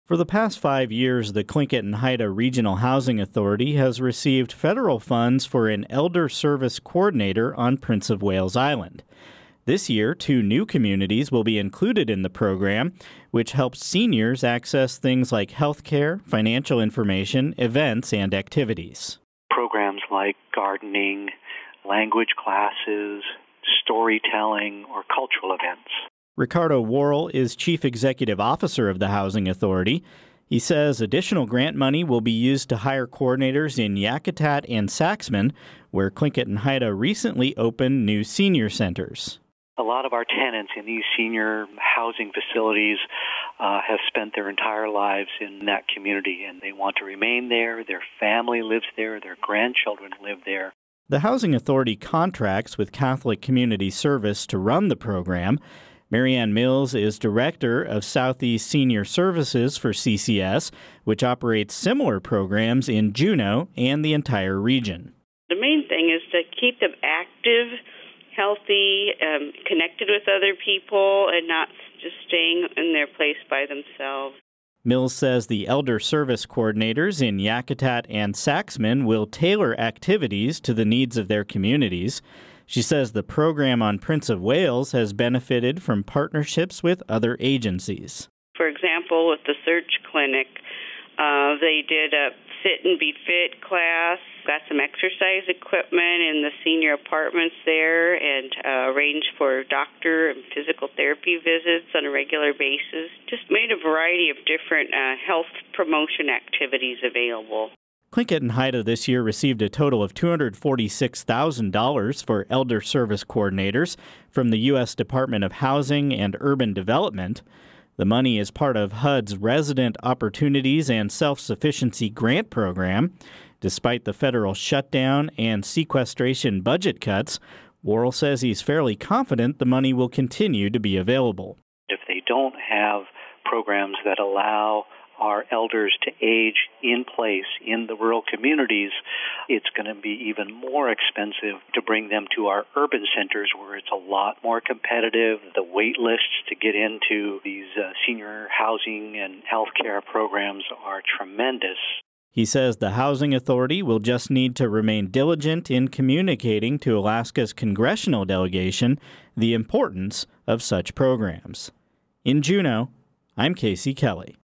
For the past 5 years, the Tlingit and Haida Regional Housing Authority has received federal funds for an elder service coordinator on Prince of Wales Island. This year, 2 new communities will be included in the program, which helps seniors access things like health care, financial information, events, and activities. Programs like gardening, language classes, storytelling, or cultural events. Ricardo Worrell is Chief Executive Officer of the Housing Authority. He says additional grant money will be used to hire coordinators in Yakutat and Saxman, where Tlingit and Haida recently opened new senior centers. A lot of our tenants in these senior housing facilities have spent their entire lives in that community, and they want to remain there. Their family lives there. Their grandchildren live there. The Housing Authority contracts with Catholic Community Service to run the program. Marianne Mills is Director of Southeast Senior Services for CCS, which operates similar programs in Juneau and the entire region. The main thing is to keep them active, healthy, connected with other people, and not just staying in their place by themselves. Mills says the elder service coordinators in Yakutat and Saxman will tailor activities to the needs of their communities. She says the program on Prince of Wales has benefited from partnerships with other agencies. For example, with the Search Clinic, they did a Fit and Be Fit class, got some exercise equipment in the senior apartments there, and arranged for doctor and physical therapy visits on a regular basis. Just made a variety of different health promotion activities available. Tlingit and Haida this year received a total of $246,000 for elder service coordinators from the U.S. Department of Housing and Urban Development. The money is part of HUD's Resident Opportunities and Self-Sufficiency Grant Program. Despite the federal shutdown and sequestration budget cuts, Worrell says he's fairly confident the money will continue to be available. If they don't have programs that allow our elders to age in place in the rural communities, it's going to be even more expensive to bring them to our urban centers where it's a lot more competitive. The wait lists to get into these senior housing and health care programs are tremendous. He says the Housing Authority will just need to remain diligent in communicating to Alaska's congressional delegation the importance of such programs. In Juneau, I'm Casey Kelly.